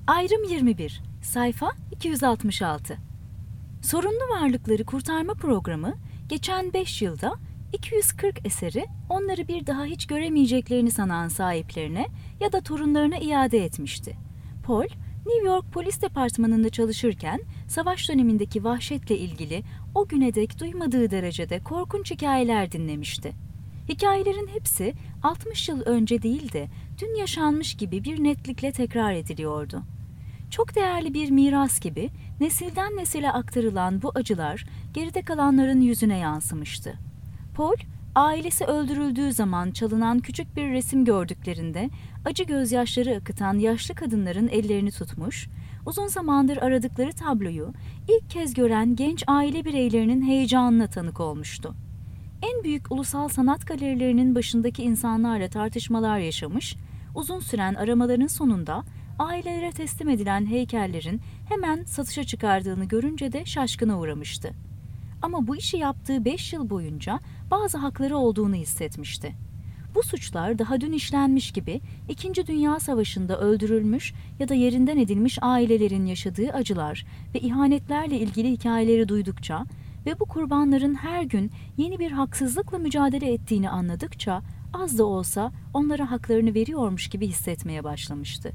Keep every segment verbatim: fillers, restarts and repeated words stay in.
Ayrım yirmi bir, sayfa iki yüz altmış altı. Sorunlu Varlıkları Kurtarma Programı, geçen beş yılda iki yüz kırk eseri onları bir daha hiç göremeyeceklerini sanan sahiplerine ya da torunlarına iade etmişti. Paul, New York Polis Departmanı'nda çalışırken savaş dönemindeki vahşetle ilgili o güne dek duymadığı derecede korkunç hikayeler dinlemişti. Hikayelerin hepsi altmış yıl önce değil de dün yaşanmış gibi bir netlikle tekrar ediliyordu. Çok değerli bir miras gibi nesilden nesile aktarılan bu acılar geride kalanların yüzüne yansımıştı. Paul, ailesi öldürüldüğü zaman çalınan küçük bir resim gördüklerinde acı gözyaşları akıtan yaşlı kadınların ellerini tutmuş, uzun zamandır aradıkları tabloyu ilk kez gören genç aile bireylerinin heyecanına tanık olmuştu. En büyük ulusal sanat galerilerinin başındaki insanlarla tartışmalar yaşamış, uzun süren aramaların sonunda ailelere teslim edilen heykellerin hemen satışa çıkardığını görünce de şaşkına uğramıştı. Ama bu işi yaptığı beş yıl boyunca bazı hakları olduğunu hissetmişti. Bu suçlar daha dün işlenmiş gibi İkinci Dünya Savaşı'nda öldürülmüş ya da yerinden edilmiş ailelerin yaşadığı acılar ve ihanetlerle ilgili hikayeleri duydukça ve bu kurbanların her gün yeni bir haksızlıkla mücadele ettiğini anladıkça az da olsa onlara haklarını veriyormuş gibi hissetmeye başlamıştı.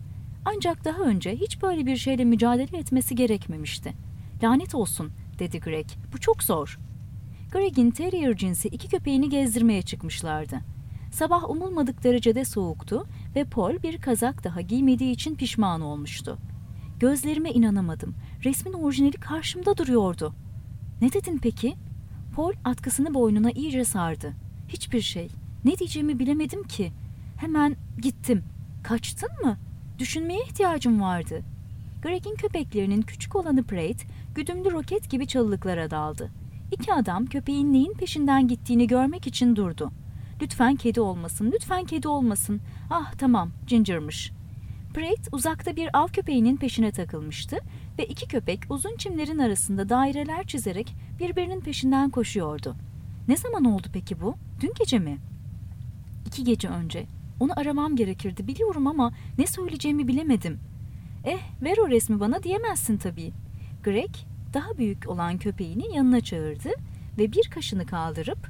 Ancak daha önce hiç böyle bir şeyle mücadele etmesi gerekmemişti. "Lanet olsun," dedi Greg. "Bu çok zor." Greg'in terrier cinsi iki köpeğini gezdirmeye çıkmışlardı. Sabah umulmadık derecede soğuktu ve Paul bir kazak daha giymediği için pişman olmuştu. "Gözlerime inanamadım. Resmin orijinali karşımda duruyordu." "Ne dedin peki?" Paul atkısını boynuna iyice sardı. "Hiçbir şey. Ne diyeceğimi bilemedim ki. Hemen gittim." "Kaçtın mı?" "Düşünmeye ihtiyacım vardı." Greg'in köpeklerinin küçük olanı Prate, güdümlü roket gibi çalılıklara daldı. İki adam köpeğin neyin peşinden gittiğini görmek için durdu. "Lütfen kedi olmasın, lütfen kedi olmasın." "Ah tamam, Ginger'mış." Prate uzakta bir av köpeğinin peşine takılmıştı ve iki köpek uzun çimlerin arasında daireler çizerek birbirinin peşinden koşuyordu. "Ne zaman oldu peki bu? Dün gece mi?" "İki gece önce. Onu aramam gerekirdi biliyorum ama ne söyleyeceğimi bilemedim." "Eh, ver o resmi bana," diyemezsin tabii. Greg, daha büyük olan köpeğini yanına çağırdı ve bir kaşını kaldırıp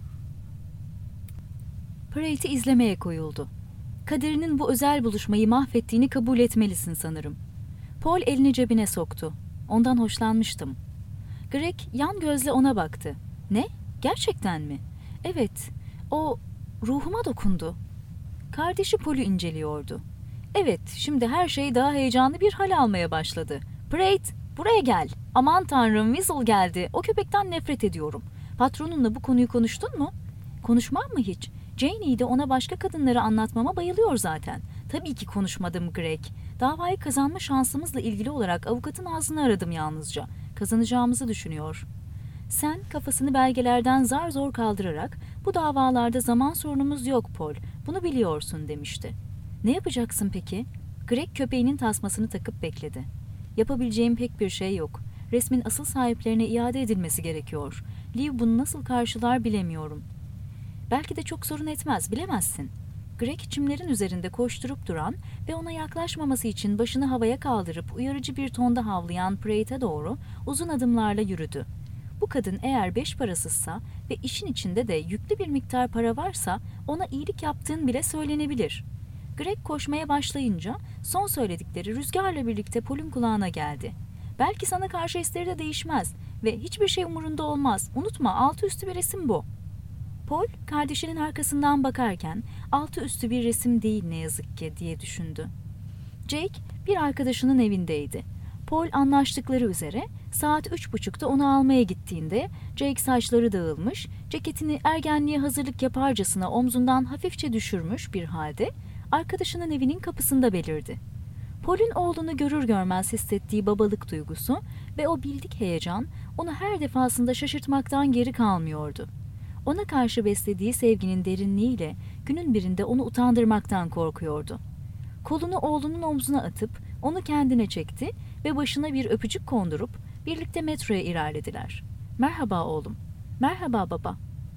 Prate'i izlemeye koyuldu. "Kaderinin bu özel buluşmayı mahvettiğini kabul etmelisin sanırım." Paul elini cebine soktu. "Ondan hoşlanmıştım." Greg yan gözle ona baktı. "Ne? Gerçekten mi?" "Evet, o ruhuma dokundu." Kardeşi Paul'ü inceliyordu. "Evet, şimdi her şey daha heyecanlı bir hal almaya başladı. Prate, buraya gel. Aman tanrım, Weasel geldi. O köpekten nefret ediyorum. Patronunla bu konuyu konuştun mu?" "Konuşmam mı hiç? Janie'yi de ona başka kadınları anlatmama bayılıyor zaten." "Tabii ki konuşmadım Greg. Davayı kazanma şansımızla ilgili olarak avukatın ağzını aradım yalnızca. Kazanacağımızı düşünüyor." Sen kafasını belgelerden zar zor kaldırarak "Bu davalarda zaman sorunumuz yok Paul, bunu biliyorsun," demişti. "Ne yapacaksın peki?" Greg köpeğinin tasmasını takıp bekledi. "Yapabileceğim pek bir şey yok. Resmin asıl sahiplerine iade edilmesi gerekiyor. Liv bunu nasıl karşılar bilemiyorum." "Belki de çok sorun etmez, bilemezsin." Greg çimlerin üzerinde koşturup duran ve ona yaklaşmaması için başını havaya kaldırıp uyarıcı bir tonda havlayan Prate'e doğru uzun adımlarla yürüdü. Bu kadın eğer beş parasızsa ve işin içinde de yüklü bir miktar para varsa ona iyilik yaptığın bile söylenebilir. Greg koşmaya başlayınca son söyledikleri rüzgarla birlikte Paul'un kulağına geldi. "Belki sana karşı hisleri de değişmez ve hiçbir şey umurunda olmaz. Unutma, altı üstü bir resim bu." Paul kardeşinin arkasından bakarken altı üstü bir resim değil ne yazık ki diye düşündü. Jake bir arkadaşının evindeydi. Paul anlaştıkları üzere saat üç buçukta onu almaya gittiğinde Jake saçları dağılmış, ceketini ergenliğe hazırlık yaparcasına omzundan hafifçe düşürmüş bir halde arkadaşının evinin kapısında belirdi. Paul'ün oğlunu görür görmez hissettiği babalık duygusu ve o bildik heyecan onu her defasında şaşırtmaktan geri kalmıyordu. Ona karşı beslediği sevginin derinliğiyle günün birinde onu utandırmaktan korkuyordu. Kolunu oğlunun omzuna atıp onu kendine çekti ve başına bir öpücük kondurup birlikte metroya ilerlediler. "Merhaba oğlum." "Merhaba baba."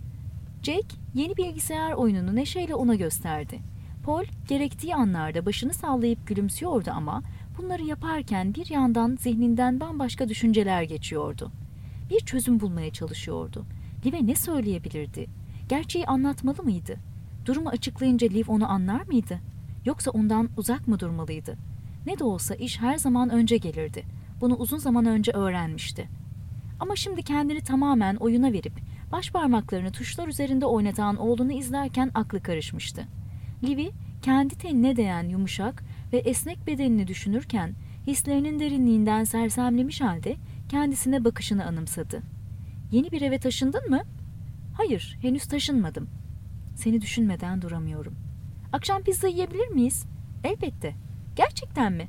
Jake yeni bilgisayar oyununu neşeyle ona gösterdi. Paul gerektiği anlarda başını sallayıp gülümsüyordu ama Bunları yaparken bir yandan zihninden bambaşka düşünceler geçiyordu. Bir çözüm bulmaya çalışıyordu. Liv'e ne söyleyebilirdi? Gerçeği anlatmalı mıydı? Durumu açıklayınca Liv onu anlar mıydı? Yoksa ondan uzak mı durmalıydı? Ne de olsa iş her zaman önce gelirdi. Bunu uzun zaman önce öğrenmişti. Ama şimdi kendini tamamen oyuna verip baş parmaklarını tuşlar üzerinde oynatan oğlunu izlerken aklı karışmıştı. Liv'i kendi tenine değen yumuşak ve esnek bedenini düşünürken hislerinin derinliğinden sersemlemiş halde kendisine bakışını anımsadı. "Yeni bir eve taşındın mı?" "Hayır, henüz taşınmadım." "Seni düşünmeden duramıyorum." "Akşam pizza yiyebilir miyiz?" "Elbette." "Gerçekten mi?"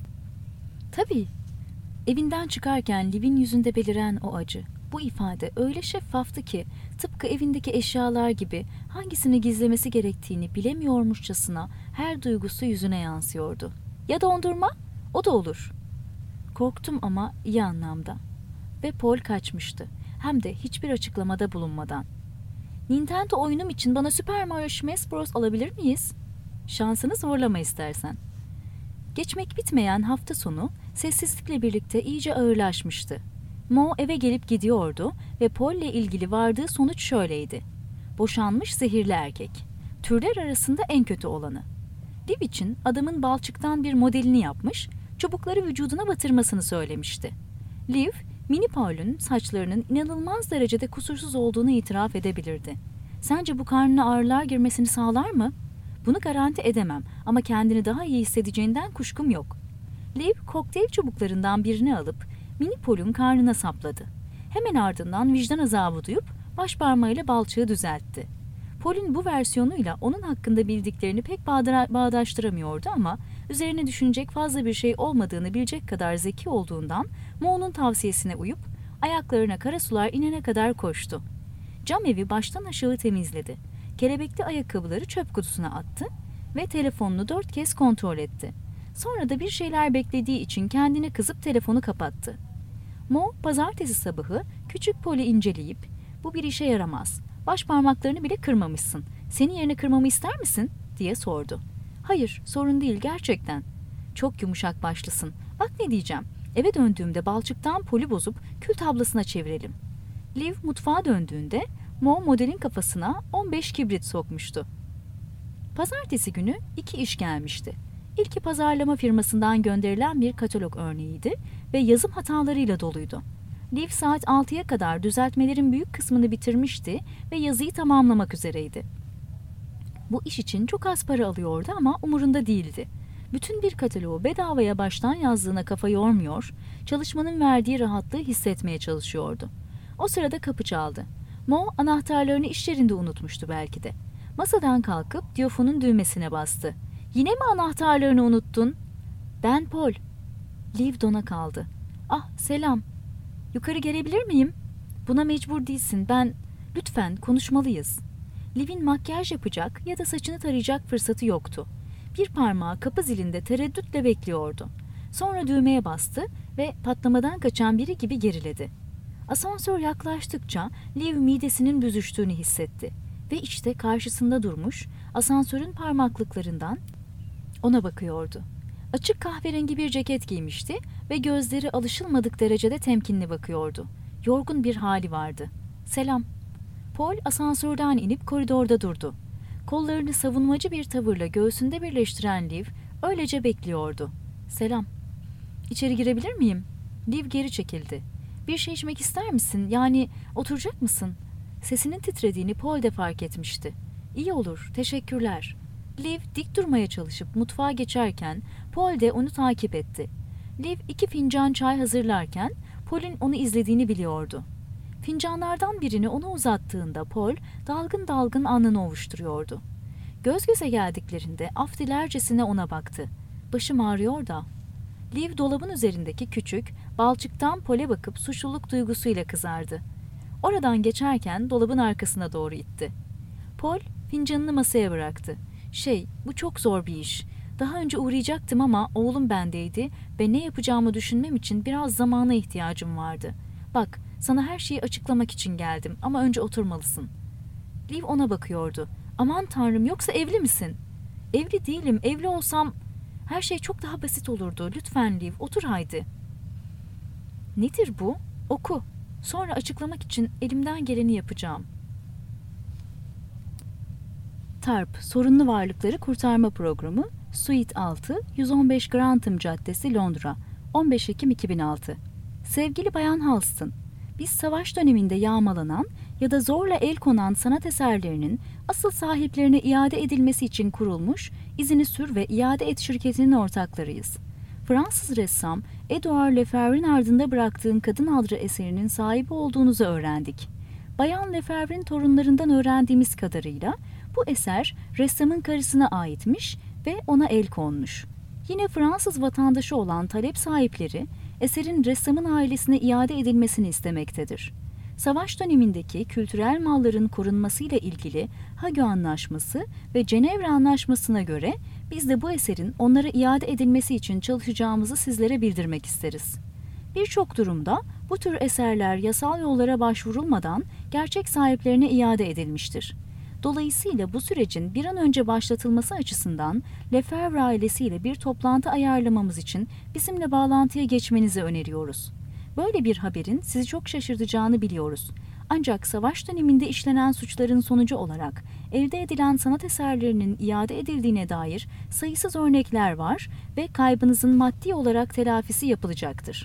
"Tabii." Evinden çıkarken Liv'in yüzünde beliren o acı, bu ifade öyle şeffaftı ki tıpkı evindeki eşyalar gibi hangisini gizlemesi gerektiğini bilemiyormuşçasına her duygusu yüzüne yansıyordu. "Ya dondurma?" "O da olur." Korktum ama iyi anlamda. Ve Paul kaçmıştı. Hem de hiçbir açıklamada bulunmadan. "Nintendo oyunum için bana Super Mario Smash Bros. Alabilir miyiz?" "Şansını zorlama istersen." Geçmek bitmeyen hafta sonu sessizlikle birlikte iyice ağırlaşmıştı. Mo eve gelip gidiyordu ve Paul'le ilgili vardığı sonuç şöyleydi. Boşanmış zehirli erkek. Türler arasında en kötü olanı. Liv için adamın balçıktan bir modelini yapmış, çubukları vücuduna batırmasını söylemişti. Liv, mini Paul'ün saçlarının inanılmaz derecede kusursuz olduğunu itiraf edebilirdi. Sence bu karnına ağrılar girmesini sağlar mı? Bunu garanti edemem ama kendini daha iyi hissedeceğinden kuşkum yok. Liv, kokteyl çubuklarından birini alıp mini Paul'ün karnına sapladı. Hemen ardından vicdan azabı duyup baş parmağıyla balçığı düzeltti. Paul'ün bu versiyonuyla onun hakkında bildiklerini pek bağda- bağdaştıramıyordu ama üzerine düşünecek fazla bir şey olmadığını bilecek kadar zeki olduğundan Mo'nun tavsiyesine uyup ayaklarına kara sular inene kadar koştu. Cam evi baştan aşağı temizledi. Kelebekli ayakkabıları çöp kutusuna attı ve telefonunu dört kez kontrol etti. Sonra da bir şeyler beklediği için kendine kızıp telefonu kapattı. Mo, pazartesi sabahı küçük Polly inceleyip "Bu bir işe yaramaz. Baş parmaklarını bile kırmamışsın. Senin yerine kırmamı ister misin?" diye sordu. "Hayır, sorun değil gerçekten." "Çok yumuşak başlısın. Bak ne diyeceğim. Eve döndüğümde balçıktan Polly bozup kül tablasına çevirelim." Liv mutfağa döndüğünde Mo modelin kafasına on beş kibrit sokmuştu. Pazartesi günü iki iş gelmişti. İlki pazarlama firmasından gönderilen bir katalog örneğiydi ve yazım hatalarıyla doluydu. Liv saat altıya kadar düzeltmelerin büyük kısmını bitirmişti ve yazıyı tamamlamak üzereydi. Bu iş için çok az para alıyordu ama umurunda değildi. Bütün bir kataloğu bedavaya baştan yazdığına kafa yormuyor, çalışmanın verdiği rahatlığı hissetmeye çalışıyordu. O sırada kapı çaldı. Mo anahtarlarını iş yerinde unutmuştu belki de. Masadan kalkıp diyofonun düğmesine bastı. "Yine mi anahtarlarını unuttun?" "Ben Paul." Liv dona kaldı. "Ah, selam. Yukarı gelebilir miyim?" "Buna mecbur değilsin. Ben... Lütfen konuşmalıyız." Liv'in makyaj yapacak ya da saçını tarayacak fırsatı yoktu. Bir parmağı kapı zilinde tereddütle bekliyordu. Sonra düğmeye bastı ve patlamadan kaçan biri gibi geriledi. Asansör yaklaştıkça Liv midesinin büzüştüğünü hissetti ve işte karşısında durmuş, asansörün parmaklıklarından ona bakıyordu. Açık kahverengi bir ceket giymişti ve gözleri alışılmadık derecede temkinli bakıyordu. Yorgun bir hali vardı. "Selam." Paul asansörden inip koridorda durdu. Kollarını savunmacı bir tavırla göğsünde birleştiren Liv öylece bekliyordu. "Selam." "İçeri girebilir miyim?" Liv geri çekildi. "Bir şey içmek ister misin? Yani oturacak mısın?" Sesinin titrediğini Paul de fark etmişti. "İyi olur, teşekkürler." Liv dik durmaya çalışıp mutfağa geçerken Paul de onu takip etti. Liv iki fincan çay hazırlarken Paul'ün onu izlediğini biliyordu. Fincanlardan birini ona uzattığında Paul dalgın dalgın alnını ovuşturuyordu. Göz göze geldiklerinde af dilercesine ona baktı. "Başım ağrıyor da." Liv dolabın üzerindeki küçük, balçıktan Paul'e bakıp suçluluk duygusuyla kızardı. Oradan geçerken dolabın arkasına doğru itti. Paul fincanını masaya bıraktı. "Şey, bu çok zor bir iş. Daha önce uğrayacaktım ama oğlum bendeydi ve ne yapacağımı düşünmem için biraz zamana ihtiyacım vardı. Bak, sana her şeyi açıklamak için geldim ama önce oturmalısın." Liv ona bakıyordu. "Aman tanrım, yoksa evli misin?" "Evli değilim, evli olsam..." Her şey çok daha basit olurdu. Lütfen Liv, otur haydi. Nedir bu? Oku. Sonra açıklamak için elimden geleni yapacağım. TARP, Sorunlu Varlıkları Kurtarma Programı, Suite altı, yüz on beş Grantham Caddesi, Londra, on beş Ekim iki bin altı. Sevgili Bayan Halston, biz savaş döneminde yağmalanan ya da zorla el konan sanat eserlerinin asıl sahiplerine iade edilmesi için kurulmuş İzini Sür ve İade Et şirketinin ortaklarıyız. Fransız ressam Edouard Lefebvre'nin ardında bıraktığın Kadın adlı eserinin sahibi olduğunuzu öğrendik. Bayan Lefebvre'nin torunlarından öğrendiğimiz kadarıyla bu eser ressamın karısına aitmiş ve ona el konmuş. Yine Fransız vatandaşı olan talep sahipleri eserin ressamın ailesine iade edilmesini istemektedir. Savaş dönemindeki kültürel malların korunmasıyla ilgili Hagö Anlaşması ve Cenevre Anlaşması'na göre biz de bu eserin onlara iade edilmesi için çalışacağımızı sizlere bildirmek isteriz. Birçok durumda bu tür eserler yasal yollara başvurulmadan gerçek sahiplerine iade edilmiştir. Dolayısıyla bu sürecin bir an önce başlatılması açısından Lefebvre ailesiyle bir toplantı ayarlamamız için bizimle bağlantıya geçmenizi öneriyoruz. Böyle bir haberin sizi çok şaşırtacağını biliyoruz. Ancak savaş döneminde işlenen suçların sonucu olarak elde edilen sanat eserlerinin iade edildiğine dair sayısız örnekler var ve kaybınızın maddi olarak telafisi yapılacaktır.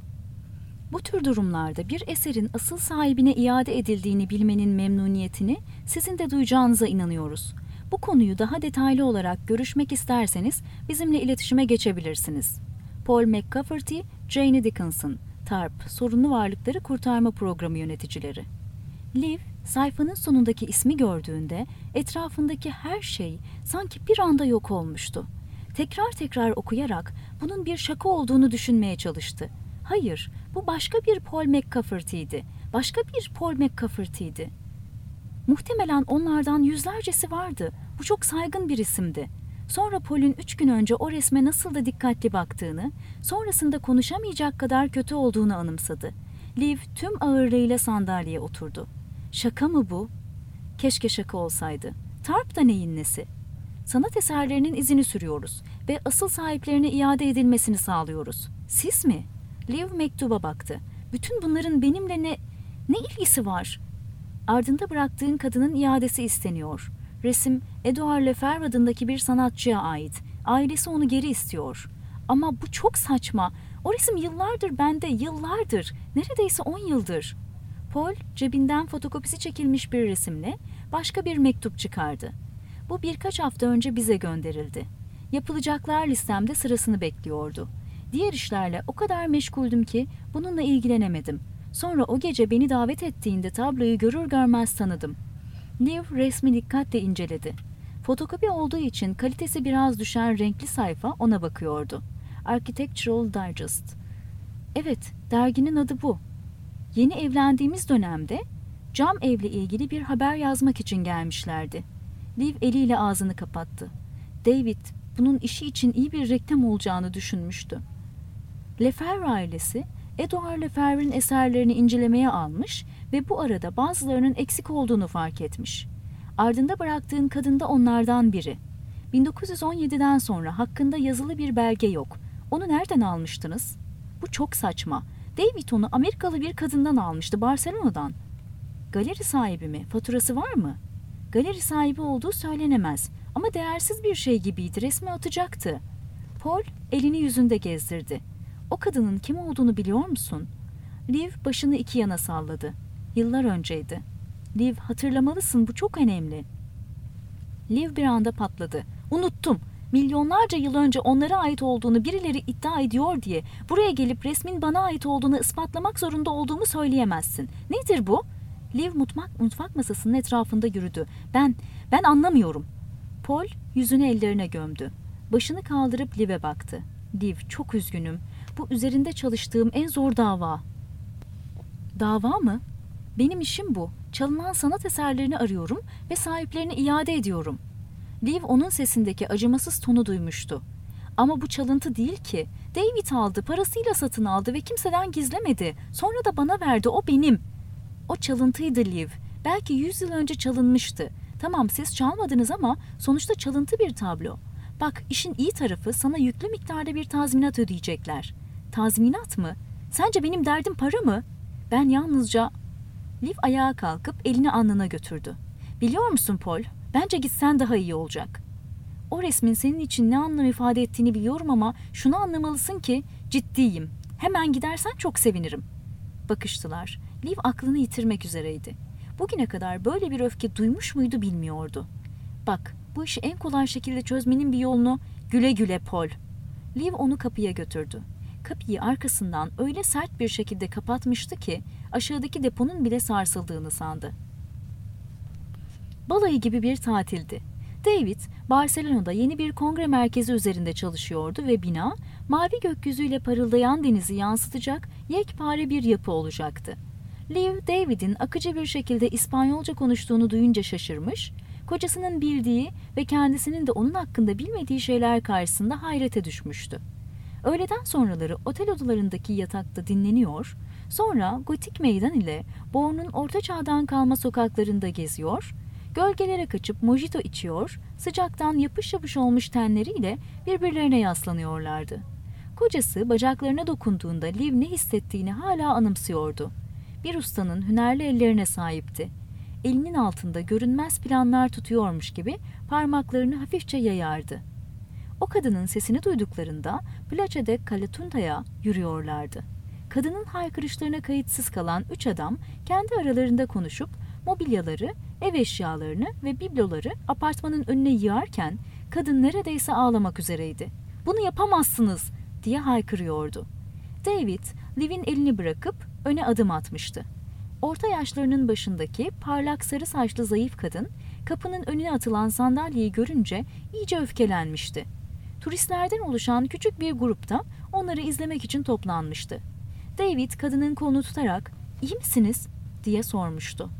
Bu tür durumlarda bir eserin asıl sahibine iade edildiğini bilmenin memnuniyetini sizin de duyacağınıza inanıyoruz. Bu konuyu daha detaylı olarak görüşmek isterseniz bizimle iletişime geçebilirsiniz. Paul McCafferty, Jane Dickinson, TARP, Sorunlu Varlıkları Kurtarma Programı Yöneticileri. Liv, sayfanın sonundaki ismi gördüğünde etrafındaki her şey sanki bir anda yok olmuştu. Tekrar tekrar okuyarak bunun bir şaka olduğunu düşünmeye çalıştı. Hayır, bu başka bir Paul McCafferty'ydi. Başka bir Paul McCafferty'ydi. Muhtemelen onlardan yüzlercesi vardı. Bu çok saygın bir isimdi. Sonra Paul'ün üç gün önce o resme nasıl da dikkatli baktığını, sonrasında konuşamayacak kadar kötü olduğunu anımsadı. Liv tüm ağırlığıyla sandalyeye oturdu. Şaka mı bu? Keşke şaka olsaydı. TARP da neyin nesi? Sanat eserlerinin izini sürüyoruz ve asıl sahiplerine iade edilmesini sağlıyoruz. Siz mi? Liv mektuba baktı. Bütün bunların benimle ne, ne ilgisi var? Ardında bıraktığın kadının iadesi isteniyor. Resim, Edouard Lefebvre adındaki bir sanatçıya ait. Ailesi onu geri istiyor. Ama bu çok saçma. O resim yıllardır bende, yıllardır. Neredeyse on yıldır. Paul, cebinden fotokopisi çekilmiş bir resimle başka bir mektup çıkardı. Bu birkaç hafta önce bize gönderildi. Yapılacaklar listemde sırasını bekliyordu. Diğer işlerle o kadar meşguldüm ki bununla ilgilenemedim. Sonra o gece beni davet ettiğinde tabloyu görür görmez tanıdım. Liv resmi dikkatle inceledi. Fotokopi olduğu için kalitesi biraz düşen renkli sayfa ona bakıyordu. Architectural Digest. Evet, derginin adı bu. Yeni evlendiğimiz dönemde cam evle ilgili bir haber yazmak için gelmişlerdi. Liv eliyle ağzını kapattı. David bunun işi için iyi bir reklam olacağını düşünmüştü. Lefebvre ailesi Edouard Lefebvre'nin eserlerini incelemeye almış ve bu arada bazılarının eksik olduğunu fark etmiş. Ardında bıraktığın kadın da onlardan biri. bin dokuz yüz on yediden sonra hakkında yazılı bir belge yok. Onu nereden almıştınız? Bu çok saçma. David onu Amerikalı bir kadından almıştı, Barcelona'dan. Galeri sahibi mi? Faturası var mı? Galeri sahibi olduğu söylenemez ama değersiz bir şey gibiydi, resmi atacaktı. Paul elini yüzünde gezdirdi. O kadının kim olduğunu biliyor musun? Liv başını iki yana salladı. Yıllar önceydi. Liv, hatırlamalısın, bu çok önemli. Liv bir anda patladı. Unuttum. Milyonlarca yıl önce onlara ait olduğunu birileri iddia ediyor diye buraya gelip resmin bana ait olduğunu ispatlamak zorunda olduğumu söyleyemezsin. Nedir bu? Liv mutfak, mutfak masasının etrafında yürüdü. Ben, ben anlamıyorum. Paul yüzünü ellerine gömdü. Başını kaldırıp Liv'e baktı. Liv, çok üzgünüm. Bu üzerinde çalıştığım en zor dava. Dava mı? Benim işim bu. Çalınan sanat eserlerini arıyorum ve sahiplerini iade ediyorum. Liv onun sesindeki acımasız tonu duymuştu. Ama bu çalıntı değil ki. David aldı, parasıyla satın aldı ve kimseden gizlemedi. Sonra da bana verdi, o benim. O çalıntıydı Liv. Belki yüz yıl önce çalınmıştı. Tamam, siz çalmadınız ama sonuçta çalıntı bir tablo. Bak, işin iyi tarafı, sana yüklü miktarda bir tazminat ödeyecekler. Tazminat mı? Sence benim derdim para mı? Ben yalnızca... Liv ayağa kalkıp elini alnına götürdü. Biliyor musun Paul? Bence gitsen daha iyi olacak. O resmin senin için ne anlam ifade ettiğini biliyorum ama şunu anlamalısın ki ciddiyim. Hemen gidersen çok sevinirim. Bakıştılar. Liv aklını yitirmek üzereydi. Bugüne kadar böyle bir öfke duymuş muydu bilmiyordu. Bak, bu işi en kolay şekilde çözmenin bir yolunu güle güle Paul. Liv onu kapıya götürdü. Kapıyı arkasından öyle sert bir şekilde kapatmıştı ki aşağıdaki deponun bile sarsıldığını sandı. Balayı gibi bir tatildi. David, Barcelona'da yeni bir kongre merkezi üzerinde çalışıyordu ve bina, mavi gökyüzüyle parıldayan denizi yansıtacak yekpare bir yapı olacaktı. Liv, David'in akıcı bir şekilde İspanyolca konuştuğunu duyunca şaşırmış, kocasının bildiği ve kendisinin de onun hakkında bilmediği şeyler karşısında hayrete düşmüştü. Öğleden sonraları otel odalarındaki yatakta dinleniyor, sonra gotik meydan ile Bourne'un orta çağdan kalma sokaklarında geziyor, gölgelere kaçıp mojito içiyor, sıcaktan yapış yapış olmuş tenleriyle birbirlerine yaslanıyorlardı. Kocası bacaklarına dokunduğunda Liv ne hissettiğini hala anımsıyordu. Bir ustanın hünerli ellerine sahipti. Elinin altında görünmez planlar tutuyormuş gibi parmaklarını hafifçe yayardı. O kadının sesini duyduklarında Plaça de Caletunta'ya yürüyorlardı. Kadının haykırışlarına kayıtsız kalan üç adam kendi aralarında konuşup mobilyaları, ev eşyalarını ve bibloları apartmanın önüne yığarken kadın neredeyse ağlamak üzereydi. "Bunu yapamazsınız!" diye haykırıyordu. David, Liv'in elini bırakıp öne adım atmıştı. Orta yaşlarının başındaki parlak sarı saçlı zayıf kadın kapının önüne atılan sandalyeyi görünce iyice öfkelenmişti. Turistlerden oluşan küçük bir grupta onları izlemek için toplanmıştı. David kadının kolunu tutarak "İyi misiniz?" diye sormuştu.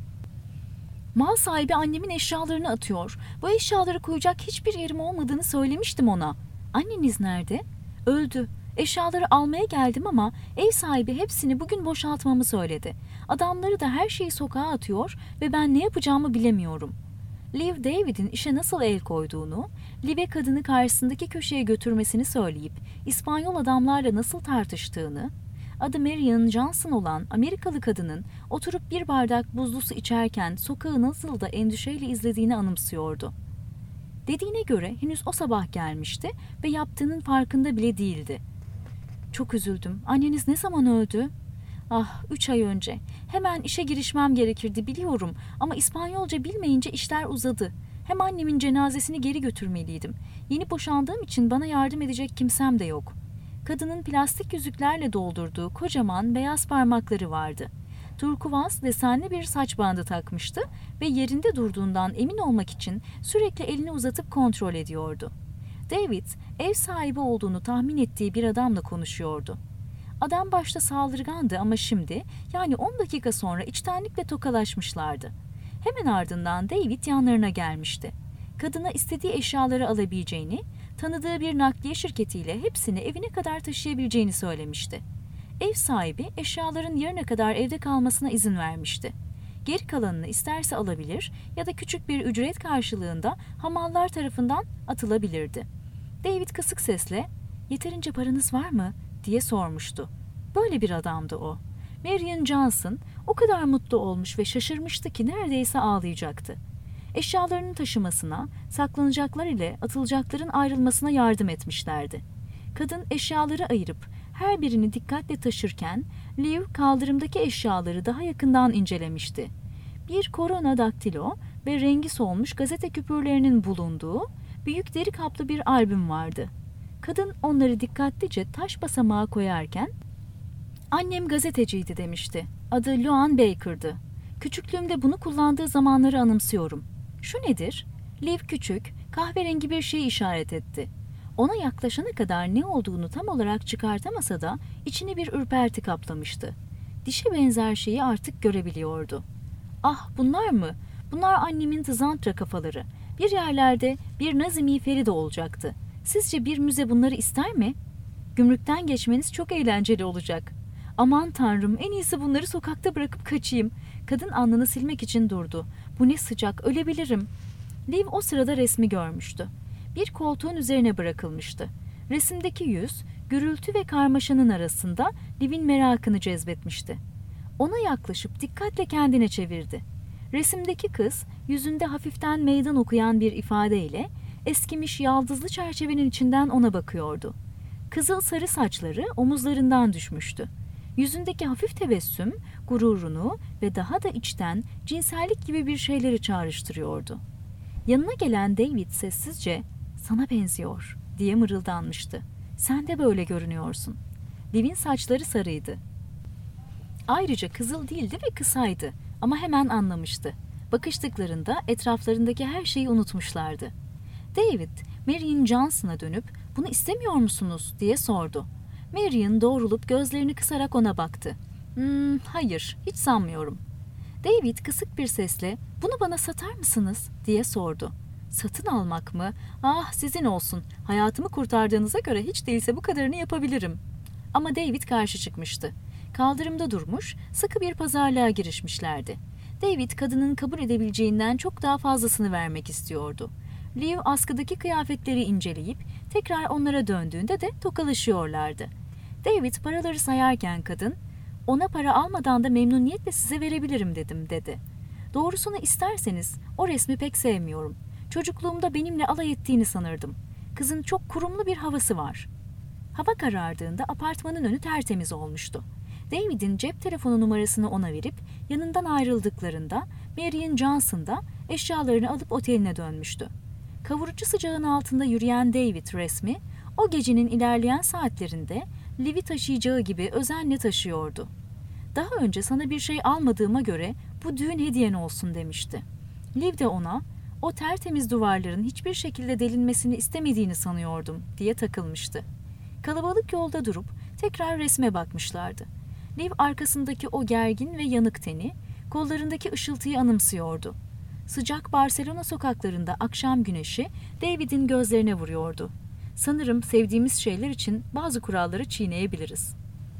"Mal sahibi annemin eşyalarını atıyor. Bu eşyaları koyacak hiçbir yerim olmadığını söylemiştim ona." "Anneniz nerede?" "Öldü. Eşyaları almaya geldim ama ev sahibi hepsini bugün boşaltmamı söyledi. Adamları da her şeyi sokağa atıyor ve ben ne yapacağımı bilemiyorum." Liv, David'in işe nasıl el koyduğunu, Liv'e kadını karşısındaki köşeye götürmesini söyleyip İspanyol adamlarla nasıl tartıştığını, adı Marian Johnson olan Amerikalı kadının oturup bir bardak buzlu su içerken sokağı nasıl da endişeyle izlediğini anımsıyordu. Dediğine göre henüz o sabah gelmişti ve yaptığının farkında bile değildi. "Çok üzüldüm. Anneniz ne zaman öldü?" "Ah, üç ay önce. Hemen işe girişmem gerekirdi biliyorum ama İspanyolca bilmeyince işler uzadı. Hem annemin cenazesini geri götürmeliydim. Yeni boşandığım için bana yardım edecek kimsem de yok." Kadının plastik yüzüklerle doldurduğu kocaman beyaz parmakları vardı. Turkuaz desenli bir saç bandı takmıştı ve yerinde durduğundan emin olmak için sürekli elini uzatıp kontrol ediyordu. David, ev sahibi olduğunu tahmin ettiği bir adamla konuşuyordu. Adam başta saldırgandı ama şimdi, yani on dakika sonra içtenlikle tokalaşmışlardı. Hemen ardından David yanlarına gelmişti. Kadına istediği eşyaları alabileceğini, tanıdığı bir nakliye şirketiyle hepsini evine kadar taşıyabileceğini söylemişti. Ev sahibi eşyaların yarına kadar evde kalmasına izin vermişti. Geri kalanını isterse alabilir ya da küçük bir ücret karşılığında hamallar tarafından atılabilirdi. David kısık sesle "Yeterince paranız var mı?" diye sormuştu. Böyle bir adamdı o. Marian Johnson o kadar mutlu olmuş ve şaşırmıştı ki neredeyse ağlayacaktı. Eşyalarını taşımasına, saklanacaklar ile atılacakların ayrılmasına yardım etmişlerdi. Kadın eşyaları ayırıp her birini dikkatle taşırken Liv kaldırımdaki eşyaları daha yakından incelemişti. Bir korona daktilo ve rengi solmuş gazete küpürlerinin bulunduğu büyük deri kaplı bir albüm vardı. Kadın onları dikkatlice taş basamağa koyarken "Annem gazeteciydi" demişti. Adı Luan Baker'dı. "Küçüklüğümde bunu kullandığı zamanları anımsıyorum." "Şu nedir?" Liv küçük, kahverengi bir şey işaret etti. Ona yaklaşana kadar ne olduğunu tam olarak çıkartamasa da içini bir ürperti kaplamıştı. Dişe benzer şeyi artık görebiliyordu. "Ah, bunlar mı? Bunlar annemin tızantra kafaları. Bir yerlerde bir Nazi miğferi de olacaktı. Sizce bir müze bunları ister mi? Gümrükten geçmeniz çok eğlenceli olacak." "Aman tanrım, en iyisi bunları sokakta bırakıp kaçayım." Kadın alnını silmek için durdu. "Bu ne sıcak, ölebilirim." Liv o sırada resmi görmüştü. bir koltuğun üzerine bırakılmıştı. Resimdeki yüz, gürültü ve karmaşanın arasında Liv'in merakını cezbetmişti. Ona yaklaşıp dikkatle kendine çevirdi. Resimdeki kız, yüzünde hafiften meydan okuyan bir ifadeyle eskimiş yaldızlı çerçevenin içinden ona bakıyordu. Kızıl sarı saçları omuzlarından düşmüştü. Yüzündeki hafif tebessüm, gururunu ve daha da içten cinsellik gibi bir şeyleri çağrıştırıyordu. Yanına gelen David sessizce, "Sana benziyor," diye mırıldanmıştı. "Sen de böyle görünüyorsun." Liv'in saçları sarıydı. Ayrıca kızıl değildi ve kısaydı ama hemen anlamıştı. Bakıştıklarında etraflarındaki her şeyi unutmuşlardı. David, Marian Johnson'a dönüp "Bunu istemiyor musunuz?" diye sordu. Marian doğrulup gözlerini kısarak ona baktı. Hmm, "Hayır, hiç sanmıyorum." David kısık bir sesle "Bunu bana satar mısınız?" diye sordu. "Satın almak mı? Ah, sizin olsun. Hayatımı kurtardığınıza göre hiç değilse bu kadarını yapabilirim." Ama David karşı çıkmıştı. Kaldırımda durmuş, sıkı bir pazarlığa girişmişlerdi. David kadının kabul edebileceğinden çok daha fazlasını vermek istiyordu. Liv askıdaki kıyafetleri inceleyip tekrar onlara döndüğünde de tokalaşıyorlardı. David paraları sayarken kadın, "Ona para almadan da memnuniyetle size verebilirim dedim," dedi. "Doğrusunu isterseniz o resmi pek sevmiyorum. Çocukluğumda benimle alay ettiğini sanırdım. Kızın çok kurumlu bir havası var." Hava karardığında apartmanın önü tertemiz olmuştu. David'in cep telefonu numarasını ona verip yanından ayrıldıklarında Marian Johnson da eşyalarını alıp oteline dönmüştü. Kavurucu sıcağın altında yürüyen David resmi o gecenin ilerleyen saatlerinde Liv'i taşıyacağı gibi özenle taşıyordu. "Daha önce sana bir şey almadığıma göre bu düğün hediyen olsun," demişti. Liv de ona, "O tertemiz duvarların hiçbir şekilde delinmesini istemediğini sanıyordum," diye takılmıştı. Kalabalık yolda durup tekrar resme bakmışlardı. Liv arkasındaki o gergin ve yanık teni, kollarındaki ışıltıyı anımsıyordu. Sıcak Barcelona sokaklarında akşam güneşi David'in gözlerine vuruyordu. "Sanırım sevdiğimiz şeyler için bazı kuralları çiğneyebiliriz."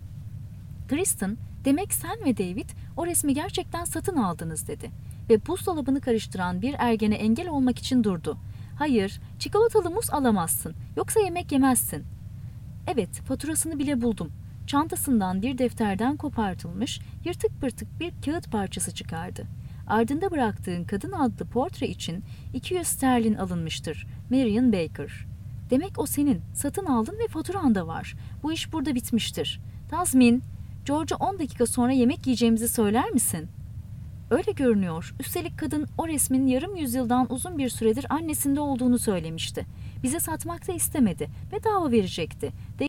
Kristen, "Demek sen ve David o resmi gerçekten satın aldınız," dedi ve buzdolabını karıştıran bir ergene engel olmak için durdu. "Hayır, çikolatalı muz alamazsın, yoksa yemek yemezsin." "Evet, faturasını bile buldum." Çantasından bir defterden kopartılmış, yırtık pırtık bir kağıt parçası çıkardı. "Ardında bıraktığın kadın adlı portre için iki yüz sterlin alınmıştır. Marian Baker." "Demek o senin. Satın aldın ve faturan da var. Bu iş burada bitmiştir." "Tazmin, George'a on dakika sonra yemek yiyeceğimizi söyler misin?" "Öyle görünüyor. Üstelik kadın o resmin yarım yüzyıldan uzun bir süredir annesinde olduğunu söylemişti. Bize satmak da istemedi. Bedava verecekti.